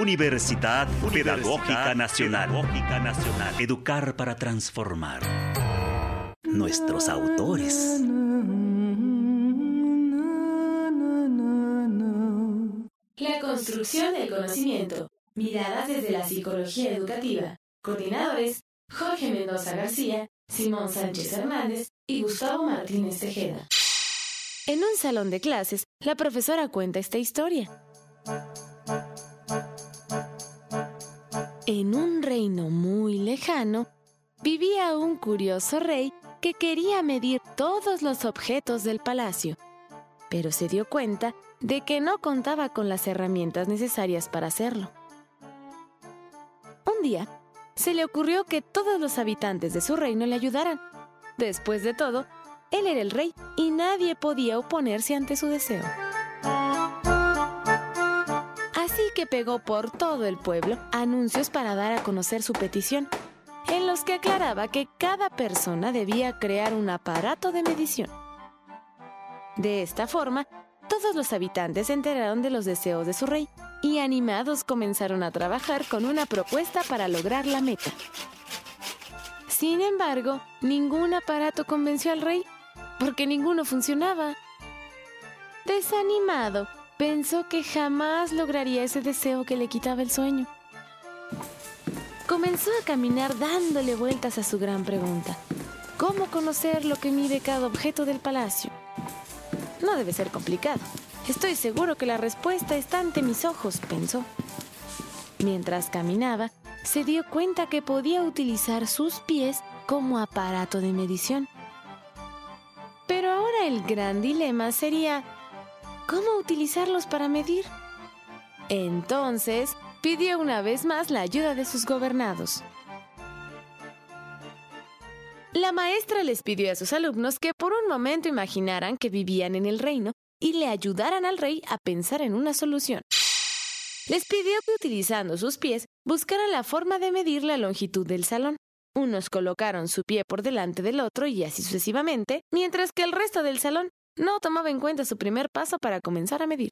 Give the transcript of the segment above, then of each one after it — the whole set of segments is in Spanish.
Universidad Pedagógica Nacional. Educar para transformar. Nuestros autores. La construcción del conocimiento. Miradas desde la psicología educativa. Coordinadores: Jorge Mendoza García, Simón Sánchez Hernández y Gustavo Martínez Tejeda. En un salón de clases, la profesora cuenta esta historia. En un reino muy lejano, vivía un curioso rey que quería medir todos los objetos del palacio, pero se dio cuenta de que no contaba con las herramientas necesarias para hacerlo. Un día, se le ocurrió que todos los habitantes de su reino le ayudaran. Después de todo, él era el rey y nadie podía oponerse ante su deseo. Así que pegó por todo el pueblo anuncios para dar a conocer su petición, en los que aclaraba que cada persona debía crear un aparato de medición. De esta forma, todos los habitantes se enteraron de los deseos de su rey y animados comenzaron a trabajar con una propuesta para lograr la meta. Sin embargo, ningún aparato convenció al rey, porque ninguno funcionaba. Desanimado, pensó que jamás lograría ese deseo que le quitaba el sueño. Comenzó a caminar dándole vueltas a su gran pregunta: ¿cómo conocer lo que mide cada objeto del palacio? No debe ser complicado. Estoy seguro que la respuesta está ante mis ojos, pensó. Mientras caminaba, se dio cuenta que podía utilizar sus pies como aparato de medición. Pero ahora el gran dilema sería: ¿cómo utilizarlos para medir? Entonces, pidió una vez más la ayuda de sus gobernados. La maestra les pidió a sus alumnos que por un momento imaginaran que vivían en el reino y le ayudaran al rey a pensar en una solución. Les pidió que utilizando sus pies buscaran la forma de medir la longitud del salón. Unos colocaron su pie por delante del otro y así sucesivamente, mientras que el resto del salón no tomaba en cuenta su primer paso para comenzar a medir.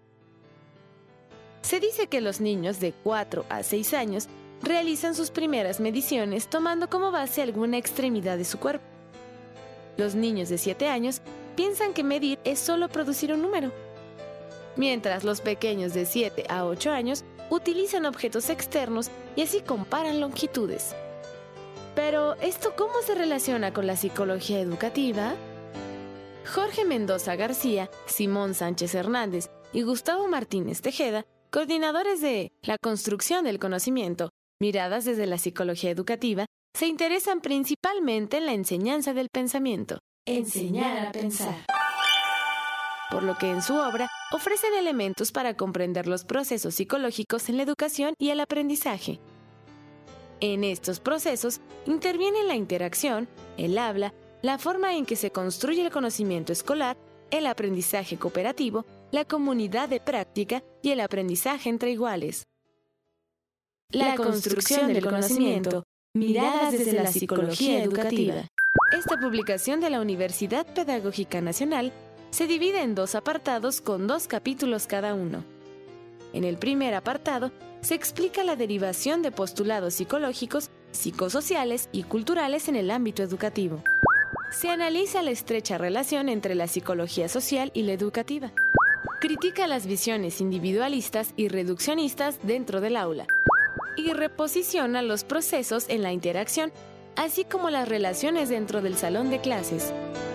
Se dice que los niños de 4 a 6 años realizan sus primeras mediciones tomando como base alguna extremidad de su cuerpo. Los niños de 7 años piensan que medir es solo producir un número, mientras los pequeños de 7 a 8 años utilizan objetos externos y así comparan longitudes. Pero, ¿esto cómo se relaciona con la psicología educativa? Jorge Mendoza García, Simón Sánchez Hernández y Gustavo Martínez Tejeda, coordinadores de La construcción del conocimiento, miradas desde la psicología educativa, se interesan principalmente en la enseñanza del pensamiento. Enseñar a pensar. Por lo que en su obra ofrecen elementos para comprender los procesos psicológicos en la educación y el aprendizaje. En estos procesos intervienen la interacción, el habla, la forma en que se construye el conocimiento escolar, el aprendizaje cooperativo, la comunidad de práctica y el aprendizaje entre iguales. La construcción del conocimiento. Miradas desde la psicología educativa. Esta publicación de la Universidad Pedagógica Nacional se divide en 2 apartados con 2 capítulos cada uno. En el primer apartado se explica la derivación de postulados psicológicos, psicosociales y culturales en el ámbito educativo. Se analiza la estrecha relación entre la psicología social y la educativa. Critica las visiones individualistas y reduccionistas dentro del aula. Y reposiciona los procesos en la interacción, así como las relaciones dentro del salón de clases.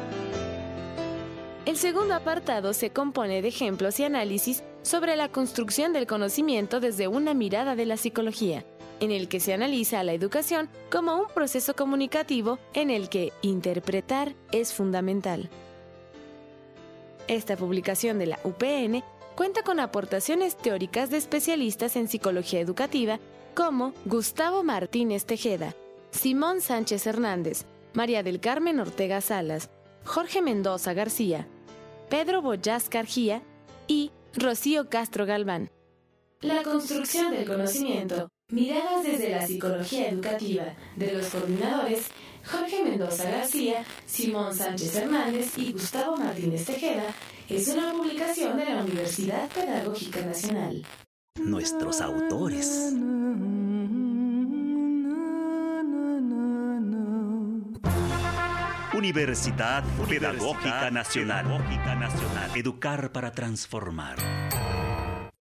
El segundo apartado se compone de ejemplos y análisis sobre la construcción del conocimiento desde una mirada de la psicología, en el que se analiza a la educación como un proceso comunicativo en el que interpretar es fundamental. Esta publicación de la UPN cuenta con aportaciones teóricas de especialistas en psicología educativa como Gustavo Martínez Tejeda, Simón Sánchez Hernández, María del Carmen Ortega Salas, Jorge Mendoza García, Pedro Boyás Cargía y Rocío Castro Galván. La construcción del conocimiento. Miradas desde la psicología educativa, de los coordinadores Jorge Mendoza García, Simón Sánchez Hernández y Gustavo Martínez Tejeda, es una publicación de la Universidad Pedagógica Nacional. nuestros autores. Universidad Pedagógica Nacional. Educar para transformar.